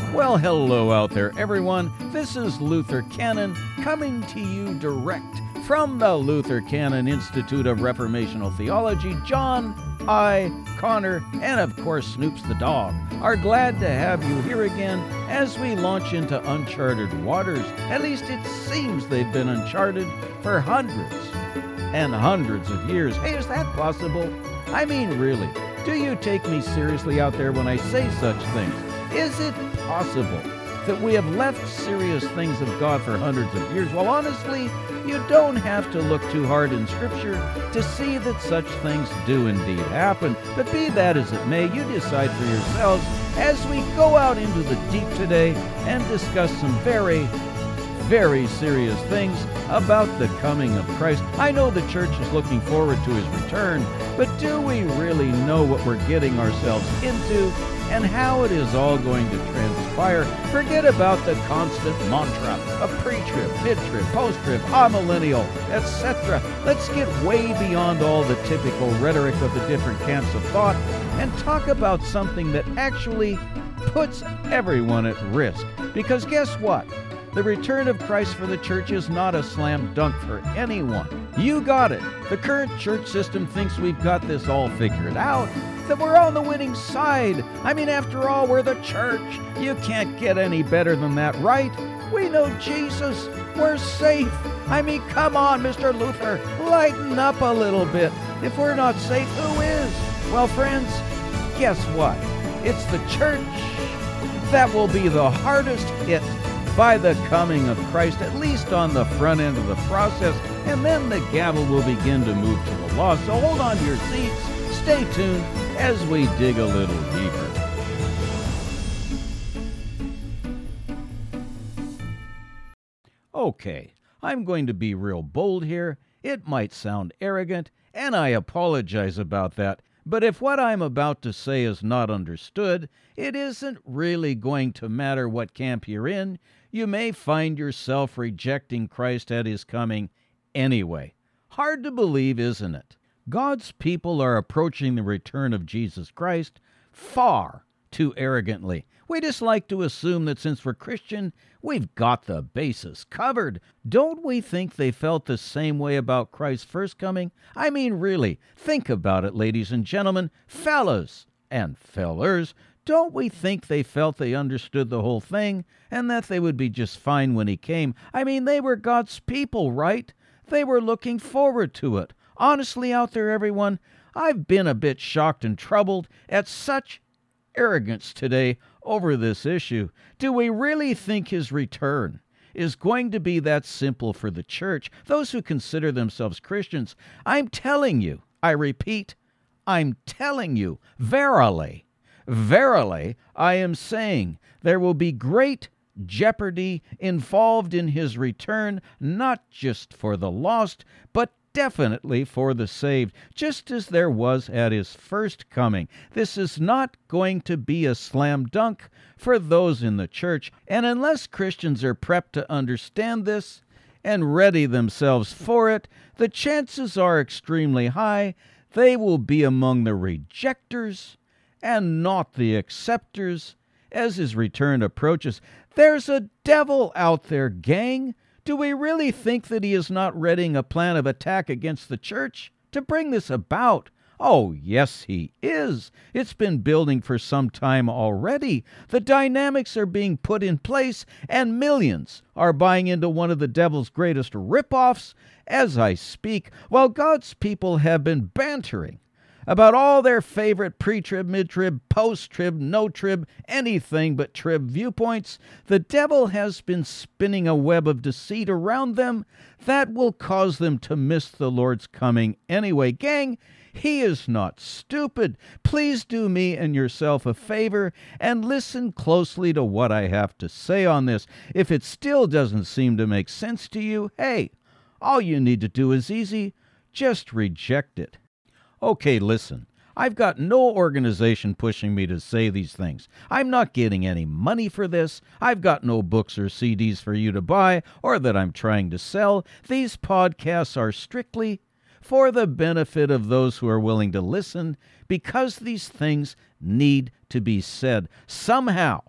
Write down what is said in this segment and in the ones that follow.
Well, hello out there, everyone. This is Luther Cannon coming to you direct from the Luther Cannon Institute of Reformational Theology. John, I, Connor, and of course Snoops the dog are glad to have you here again as we launch into uncharted waters. At least it seems they've been uncharted for hundreds and hundreds of years. Hey, is that possible? I mean, really, do you take me seriously out there when I say such things? Is it possible that we have left serious things of God for hundreds of years? Well, honestly, you don't have to look too hard in Scripture to see that such things do indeed happen. But be that as it may, you decide for yourselves as we go out into the deep today and discuss some very serious things about the coming of Christ. I know the church is looking forward to his return, but do we really know what we're getting ourselves into and how it is all going to transpire? Forget about the constant mantra of pre-trib, mid-trib, post-trib, amillennial, etc. Let's get way beyond all the typical rhetoric of the different camps of thought and talk about something that actually puts everyone at risk. Because guess what? The return of Christ for the church is not a slam dunk for anyone. You got it. The current church system thinks we've got this all figured out, that we're on the winning side. I mean, after all, we're the church. You can't get any better than that, right? We know Jesus. We're safe. I mean, come on, Mr. Luther, lighten up a little bit. If we're not safe, who is? Well, friends, guess what? It's the church that will be the hardest hit by the coming of Christ, at least on the front end of the process, and then the gavel will begin to move to the lost. So hold on to your seats, stay tuned as we dig a little deeper. Okay, I'm going to be real bold here. It might sound arrogant, and I apologize about that. But if what I'm about to say is not understood, it isn't really going to matter what camp you're in. You may find yourself rejecting Christ at his coming anyway. Hard to believe, isn't it? God's people are approaching the return of Jesus Christ far too arrogantly. We just like to assume that since we're Christian, we've got the bases covered. Don't we think they felt the same way about Christ's first coming? I mean, really, think about it, ladies and gentlemen, fellas and fellers. Don't we think they felt they understood the whole thing and that they would be just fine when he came? I mean, they were God's people, right? They were looking forward to it. Honestly, out there, everyone, I've been a bit shocked and troubled at such arrogance today over this issue. Do we really think his return is going to be that simple for the church, those who consider themselves Christians? I'm telling you, I repeat, I'm telling you, verily, I am saying there will be great jeopardy involved in his return, not just for the lost, but definitely for the saved, just as there was at his first coming. This is not going to be a slam dunk for those in the church, and unless Christians are prepped to understand this and ready themselves for it, the chances are extremely high they will be among the rejectors and not the acceptors as his return approaches. There's a devil out there, gang. Do we really think that he is not readying a plan of attack against the church to bring this about? Oh, yes, he is. It's been building for some time already. The dynamics are being put in place, and millions are buying into one of the devil's greatest rip-offs as I speak, while God's people have been bantering about all their favorite pre-trib, mid-trib, post-trib, no-trib, anything but trib viewpoints. The devil has been spinning a web of deceit around them that will cause them to miss the Lord's coming anyway. Gang, he is not stupid. Please do me and yourself a favor and listen closely to what I have to say on this. If it still doesn't seem to make sense to you, hey, all you need to do is easy. Just reject it. Okay, listen, I've got no organization pushing me to say these things. I'm not getting any money for this. I've got no books or CDs for you to buy or that I'm trying to sell. These podcasts are strictly for the benefit of those who are willing to listen, because these things need to be said. Somehow,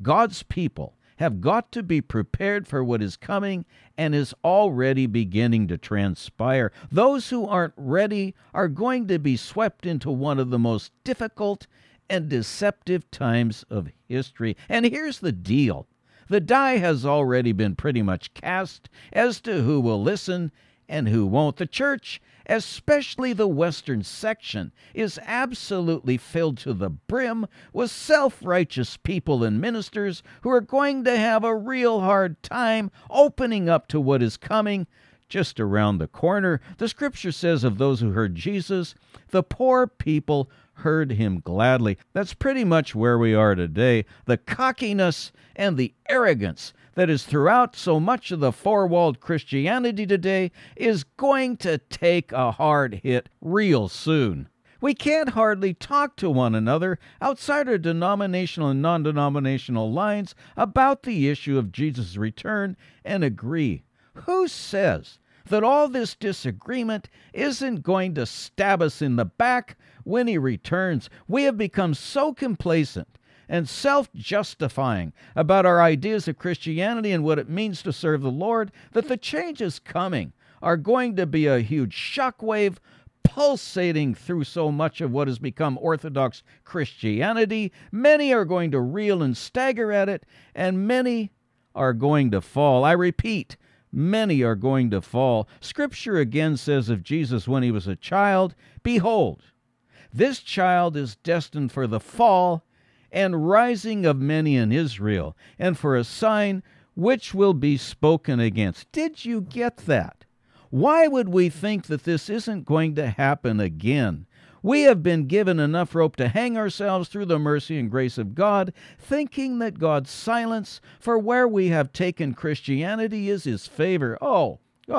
God's people have got to be prepared for what is coming and is already beginning to transpire. Those who aren't ready are going to be swept into one of the most difficult and deceptive times of history. And here's the deal. The die has already been pretty much cast as to who will listen and who won't. The church, especially the Western section, is absolutely filled to the brim with self-righteous people and ministers who are going to have a real hard time opening up to what is coming just around the corner. The scripture says of those who heard Jesus, the poor people heard him gladly. That's pretty much where we are today. The cockiness and the arrogance that is throughout so much of the four-walled Christianity today is going to take a hard hit real soon. We can't hardly talk to one another outside our denominational and non-denominational lines about the issue of Jesus' return and agree. Who says that all this disagreement isn't going to stab us in the back when he returns? We have become so complacent and self-justifying about our ideas of Christianity and what it means to serve the Lord that the changes coming are going to be a huge shockwave pulsating through so much of what has become Orthodox Christianity. Many are going to reel and stagger at it, and many are going to fall. I repeat, many are going to fall. Scripture again says of Jesus when he was a child, "Behold, this child is destined for the fall and rising of many in Israel, and for a sign which will be spoken against." Did you get that? Why would we think that this isn't going to happen again? We have been given enough rope to hang ourselves through the mercy and grace of God, thinking that God's silence for where we have taken Christianity is his favor. Oh,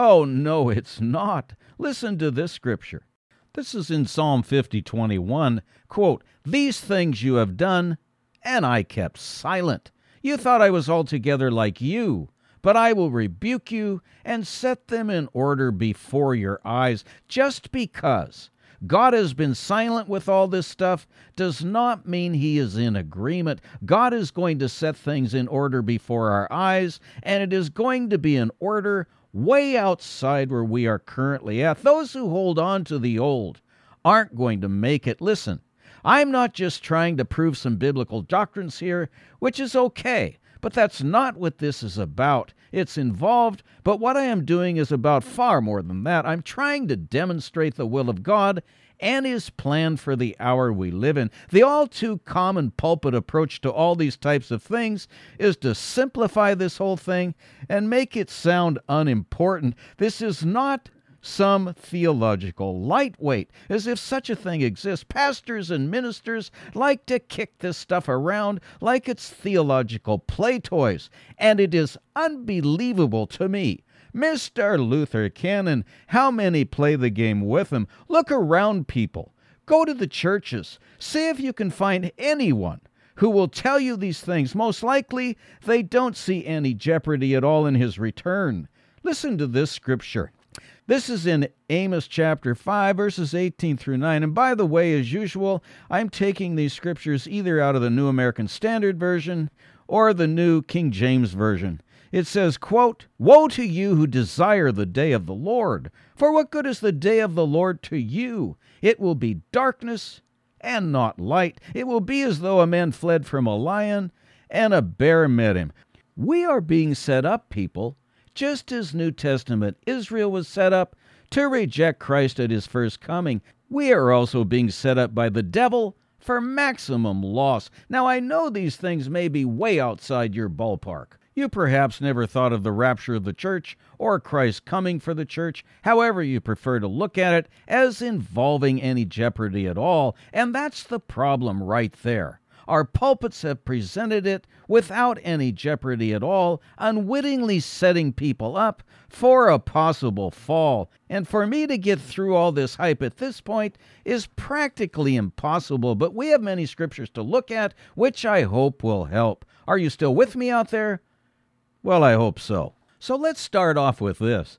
no, it's not. Listen to this scripture. This is in Psalm 50:21. Quote, "These things you have done, and I kept silent. You thought I was altogether like you, but I will rebuke you and set them in order before your eyes." Just because God has been silent with all this stuff does not mean he is in agreement. God is going to set things in order before our eyes, and it is going to be in order way outside where we are currently at. Those who hold on to the old aren't going to make it. Listen, I'm not just trying to prove some biblical doctrines here, which is okay, but that's not what this is about. It's involved, but what I am doing is about far more than that. I'm trying to demonstrate the will of God and his plan for the hour we live in. The all too common pulpit approach to all these types of things is to simplify this whole thing and make it sound unimportant. This is not some theological lightweight, as if such a thing exists. Pastors and ministers like to kick this stuff around like it's theological play toys, and it is unbelievable to me. Mr. Luther can, and how many play the game with him? Look around, people. Go to the churches. See if you can find anyone who will tell you these things. Most likely, they don't see any jeopardy at all in his return. Listen to this scripture. This is in Amos chapter 5, verses 18 through 9. And by the way, as usual, I'm taking these scriptures either out of the New American Standard Version or the New King James Version. It says, quote, "Woe to you who desire the day of the Lord! For what good is the day of the Lord to you? It will be darkness and not light. It will be as though a man fled from a lion and a bear met him." We are being set up, people, just as New Testament Israel was set up to reject Christ at his first coming. We are also being set up by the devil for maximum loss. Now, I know these things may be way outside your ballpark. You perhaps never thought of the rapture of the church or Christ coming for the church, however you prefer to look at it, as involving any jeopardy at all. And that's the problem right there. Our pulpits have presented it without any jeopardy at all, unwittingly setting people up for a possible fall. And for me to get through all this hype at this point is practically impossible, but we have many scriptures to look at, which I hope will help. Are you still with me out there? Well, I hope so. So let's start off with this.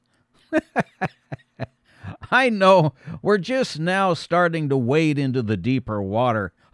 I know we're just now starting to wade into the deeper water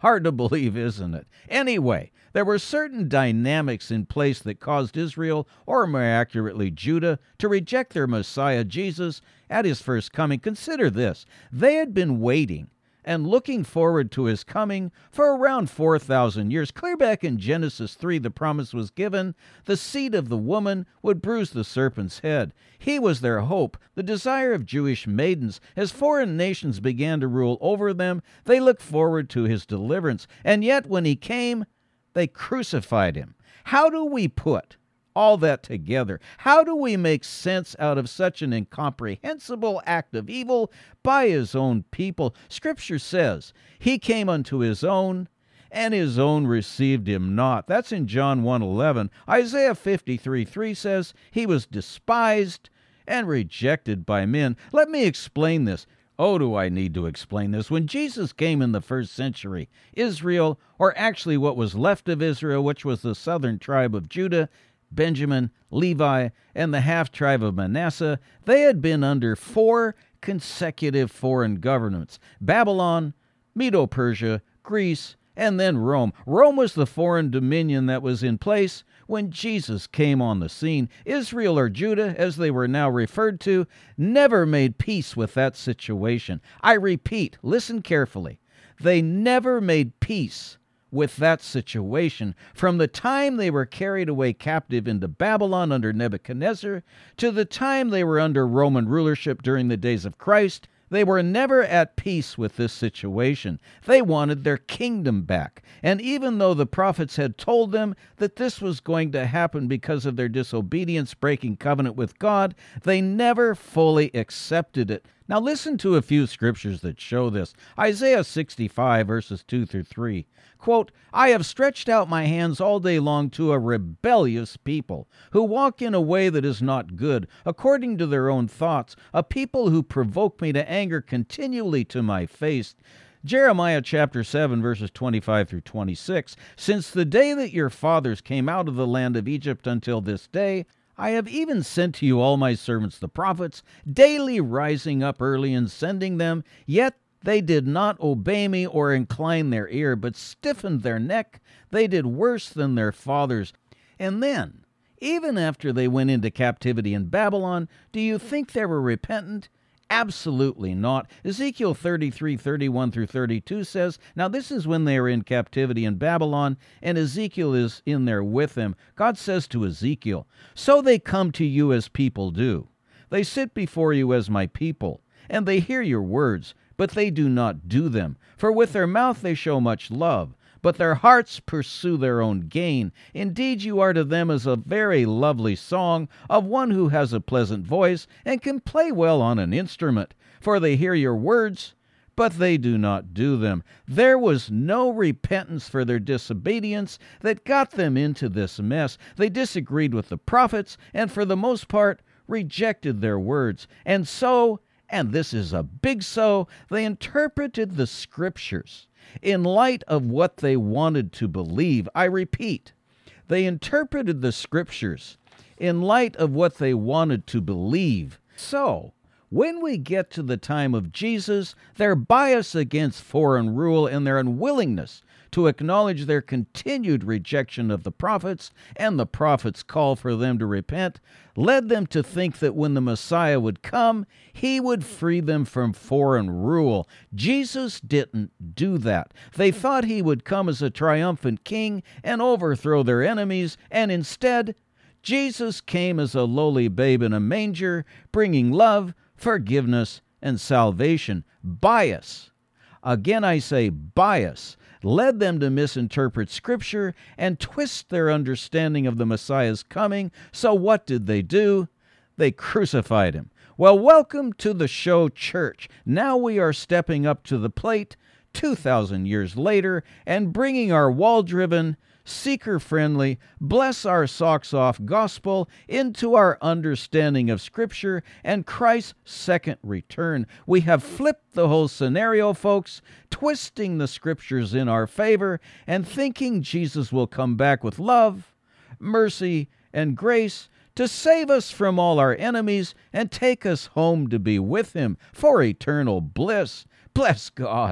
Hard to believe, isn't it? Anyway, there were certain dynamics in place that caused Israel, or more accurately Judah, to reject their Messiah Jesus at his first coming. Consider this. They had been waiting and looking forward to his coming for around 4,000 years. Clear back in Genesis 3, the promise was given. The seed of the woman would bruise the serpent's head. He was their hope, the desire of Jewish maidens. As foreign nations began to rule over them, they looked forward to his deliverance. And yet, when he came, they crucified him. How do we put all that together? How do we make sense out of such an incomprehensible act of evil by his own people? Scripture says, he came unto his own, and his own received him not. That's in John 1:11. Isaiah 53:3 says, he was despised and rejected by men. Let me explain this. Oh, do I need to explain this? When Jesus came in the first century, Israel, or actually what was left of Israel, which was the southern tribe of Judah, Benjamin, Levi, and the half-tribe of Manasseh, they had been under 4 consecutive foreign governments: Babylon, Medo-Persia, Greece, and then Rome. Rome was the foreign dominion that was in place when Jesus came on the scene. Israel, or Judah, as they were now referred to, never made peace with that situation. I repeat, listen carefully. They never made peace with that situation. From the time they were carried away captive into Babylon under Nebuchadnezzar to the time they were under Roman rulership during the days of Christ, they were never at peace with this situation. They wanted their kingdom back. And even though the prophets had told them that this was going to happen because of their disobedience, breaking covenant with God, they never fully accepted it. Now listen to a few scriptures that show this. Isaiah 65, verses 2 through 3. Quote, I have stretched out my hands all day long to a rebellious people, who walk in a way that is not good, according to their own thoughts, a people who provoke me to anger continually to my face. Jeremiah chapter 7, verses 25 through 26. Since the day that your fathers came out of the land of Egypt until this day, I have even sent to you all my servants the prophets, daily rising up early and sending them, yet they did not obey me or incline their ear, but stiffened their neck. They did worse than their fathers. And then, even after they went into captivity in Babylon, do you think they were repentant? Absolutely not. Ezekiel 33:31 through 32 says, now this is when they are in captivity in Babylon, and Ezekiel is in there with them. God says to Ezekiel, so they come to you as people do. They sit before you as my people, and they hear your words, but they do not do them. For with their mouth they show much love, but their hearts pursue their own gain. Indeed, you are to them as a very lovely song of one who has a pleasant voice and can play well on an instrument. For they hear your words, but they do not do them. There was no repentance for their disobedience that got them into this mess. They disagreed with the prophets, and for the most part, rejected their words. And so, and this is a big so, they interpreted the Scriptures in light of what they wanted to believe. I repeat, they interpreted the Scriptures in light of what they wanted to believe. So, when we get to the time of Jesus, their bias against foreign rule and their unwillingness to acknowledge their continued rejection of the prophets and the prophets' call for them to repent led them to think that when the Messiah would come, he would free them from foreign rule. Jesus didn't do that. They thought he would come as a triumphant king and overthrow their enemies, and instead, Jesus came as a lowly babe in a manger, bringing love, forgiveness, and salvation. Bias, again I say bias, led them to misinterpret Scripture and twist their understanding of the Messiah's coming. So what did they do? They crucified him. Well, welcome to the show, church. Now we are stepping up to the plate 2,000 years later and bringing our wall-driven, seeker-friendly, bless our socks off gospel into our understanding of Scripture and Christ's second return. We have flipped the whole scenario, folks, twisting the Scriptures in our favor and thinking Jesus will come back with love, mercy, and grace to save us from all our enemies and take us home to be with him for eternal bliss. Bless God.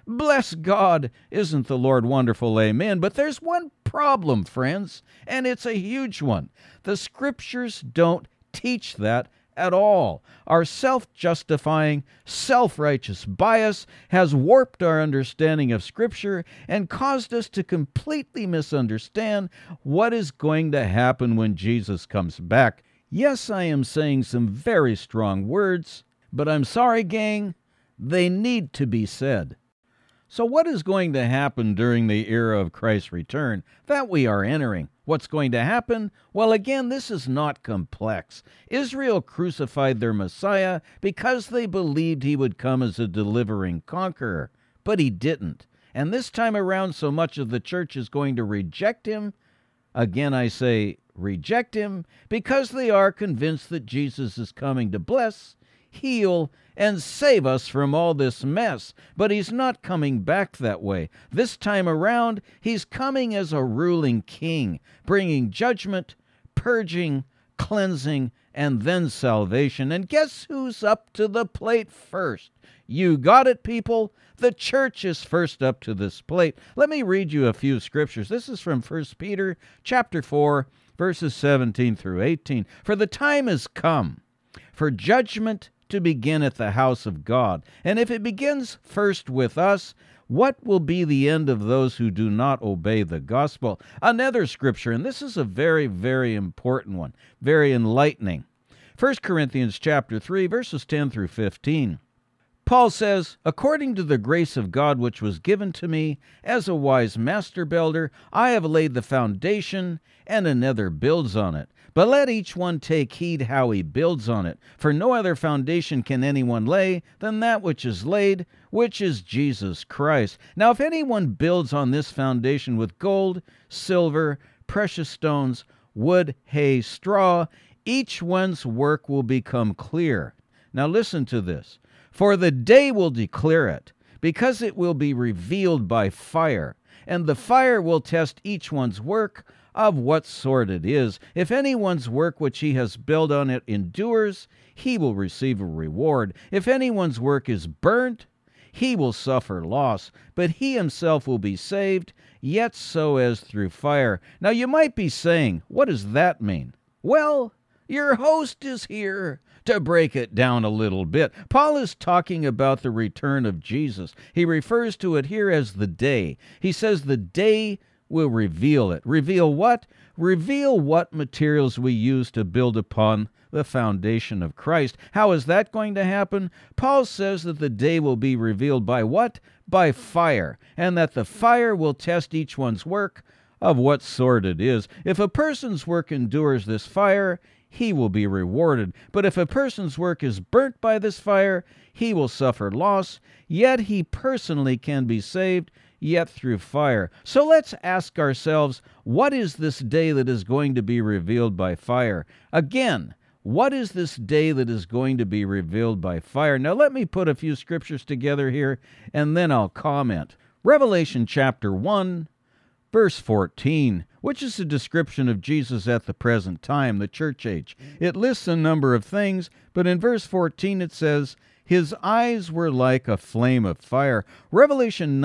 Bless God! Isn't the Lord wonderful? Amen. But there's one problem, friends, and it's a huge one. The Scriptures don't teach that at all. Our self-justifying, self-righteous bias has warped our understanding of Scripture and caused us to completely misunderstand what is going to happen when Jesus comes back. Yes, I am saying some very strong words, but I'm sorry, gang, they need to be said. So what is going to happen during the era of Christ's return that we are entering? What's going to happen? Well, again, this is not complex. Israel crucified their Messiah because they believed he would come as a delivering conqueror, but he didn't. And this time around, so much of the church is going to reject him. Again, I say reject him because they are convinced that Jesus is coming to bless, heal, and save us from all this mess. But he's not coming back that way. This time around, he's coming as a ruling king, bringing judgment, purging, cleansing, and then salvation. And guess who's up to the plate first? You got it, people? The church is first up to this plate. Let me read you a few scriptures. This is from 1 Peter chapter 4, verses 17 through 18. For the time has come for judgment to begin at the house of God. And if it begins first with us, what will be the end of those who do not obey the gospel? Another scripture, and this is a very, very important one, very enlightening. 1 Corinthians chapter 3, verses 10 through 15. Paul says, according to the grace of God which was given to me, as a wise master builder, I have laid the foundation, and another builds on it. But let each one take heed how he builds on it. For no other foundation can anyone lay than that which is laid, which is Jesus Christ. Now if anyone builds on this foundation with gold, silver, precious stones, wood, hay, straw, each one's work will become clear. Now listen to this. For the day will declare it, because it will be revealed by fire, and the fire will test each one's work of what sort it is. If anyone's work which he has built on it endures, he will receive a reward. If anyone's work is burnt, he will suffer loss, but he himself will be saved, yet so as through fire. Now you might be saying, what does that mean? Well, your host is here to break it down a little bit. Paul is talking about the return of Jesus. He refers to it here as the day. He says the day will reveal it. Reveal what? Reveal what materials we use to build upon the foundation of Christ. How is that going to happen? Paul says that the day will be revealed by what? By fire, and that the fire will test each one's work of what sort it is. If a person's work endures this fire, he will be rewarded. But if a person's work is burnt by this fire, he will suffer loss, yet he personally can be saved, yet through fire. So let's ask ourselves, what is this day that is going to be revealed by fire? Again, what is this day that is going to be revealed by fire? Now let me put a few scriptures together here, and then I'll comment. Revelation chapter 1, verse 14, which is a description of Jesus at the present time, the church age. It lists a number of things, but in verse 14 it says, his eyes were like a flame of fire. Revelation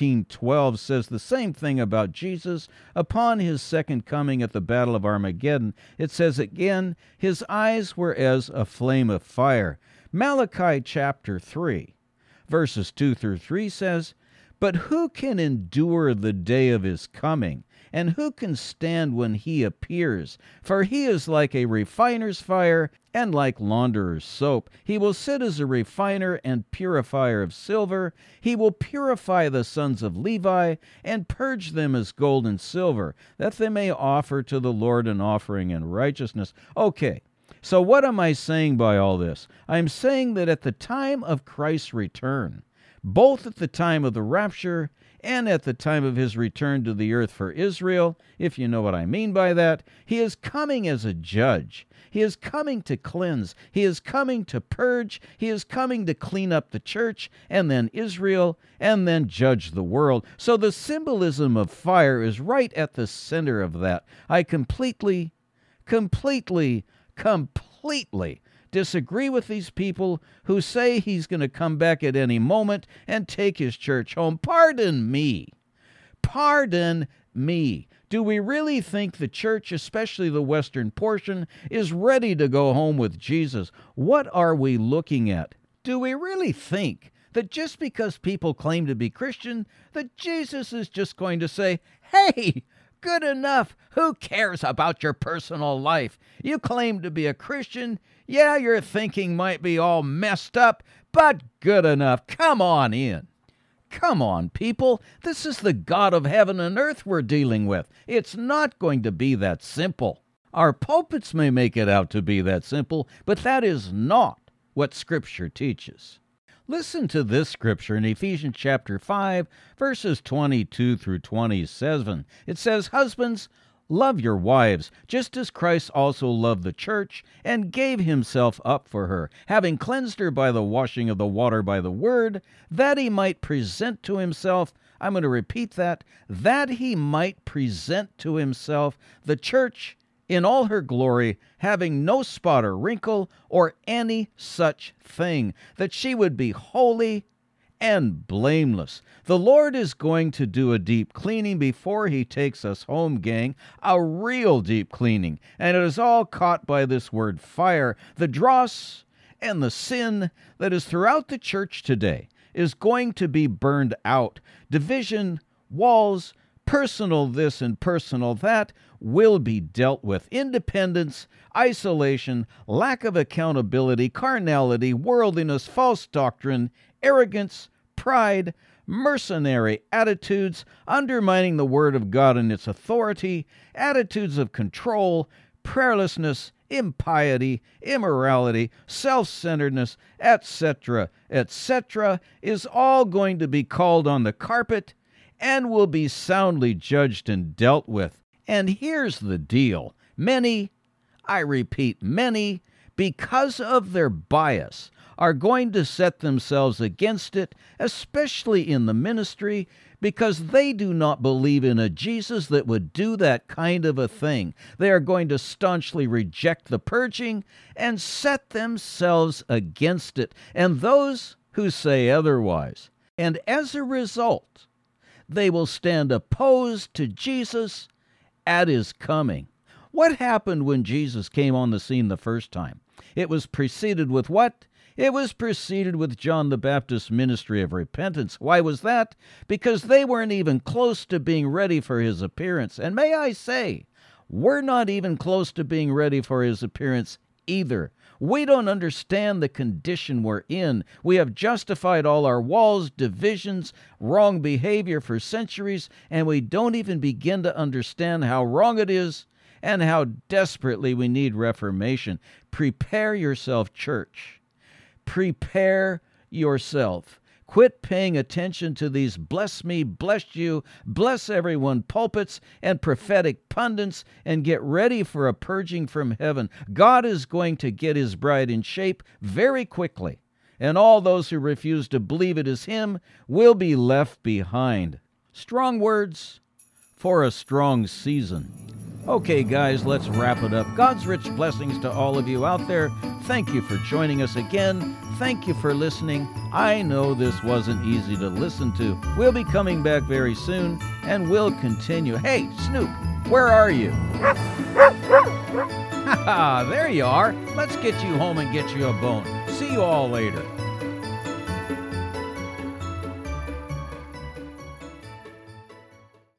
19:12 says the same thing about Jesus upon his second coming at the battle of Armageddon. It says again, his eyes were as a flame of fire. Malachi chapter 3, verses 2 through 3 says, but who can endure the day of his coming? And who can stand when he appears? For he is like a refiner's fire and like launderer's soap. He will sit as a refiner and purifier of silver. He will purify the sons of Levi and purge them as gold and silver, that they may offer to the Lord an offering in righteousness. Okay, so what am I saying by all this? I'm saying that at the time of Christ's return, both at the time of the rapture and at the time of his return to the earth for Israel, if you know what I mean by that, he is coming as a judge. He is coming to cleanse. He is coming to purge. He is coming to clean up the church, and then Israel, and then judge the world. So the symbolism of fire is right at the center of that. I completely disagree with these people who say he's going to come back at any moment and take his church home. Pardon me. Pardon me. Do we really think the church, especially the western portion, is ready to go home with Jesus? What are we looking at? Do we really think that just because people claim to be Christian, that Jesus is just going to say, hey, good enough. Who cares about your personal life? You claim to be a Christian. Yeah, your thinking might be all messed up, but good enough. Come on in. Come on, people. This is the God of heaven and earth we're dealing with. It's not going to be that simple. Our pulpits may make it out to be that simple, but that is not what Scripture teaches. Listen to this scripture in Ephesians chapter 5, verses 22 through 27. It says, "Husbands, love your wives, just as Christ also loved the church and gave himself up for her, having cleansed her by the washing of the water by the word, that he might present to himself," I'm going to repeat that he might present to himself the church in all her glory, having no spot or wrinkle or any such thing, that she would be holy and blameless. The Lord is going to do a deep cleaning before he takes us home, gang, a real deep cleaning. And it is all caught by this word fire. The dross and the sin that is throughout the church today is going to be burned out. Division, walls, personal this and personal that will be dealt with. Independence, isolation, lack of accountability, carnality, worldliness, false doctrine, arrogance, pride, mercenary attitudes, undermining the Word of God and its authority, attitudes of control, prayerlessness, impiety, immorality, self-centeredness, etc., etc., is all going to be called on the carpet and will be soundly judged and dealt with. And here's the deal. Many, I repeat, many, because of their bias, are going to set themselves against it, especially in the ministry, because they do not believe in a Jesus that would do that kind of a thing. They are going to staunchly reject the purging and set themselves against it, and those who say otherwise. And as a result, they will stand opposed to Jesus at his coming. What happened when Jesus came on the scene the first time? It was preceded with what? It was preceded with John the Baptist's ministry of repentance. Why was that? Because they weren't even close to being ready for his appearance. And may I say, we're not even close to being ready for his appearance either. We don't understand the condition we're in. We have justified all our walls, divisions, wrong behavior for centuries, and we don't even begin to understand how wrong it is and how desperately we need reformation. Prepare yourself, church. Prepare yourself. Quit paying attention to these bless me, bless you, bless everyone pulpits and prophetic pundits, and get ready for a purging from heaven. God is going to get his bride in shape very quickly, and all those who refuse to believe it is him will be left behind. Strong words for a strong season. Okay, guys, let's wrap it up. God's rich blessings to all of you out there. Thank you for joining us again. Thank you for listening. I know this wasn't easy to listen to. We'll be coming back very soon, and we'll continue. Hey, Snoop, where are you? Haha, there you are. Let's get you home and get you a bone. See you all later.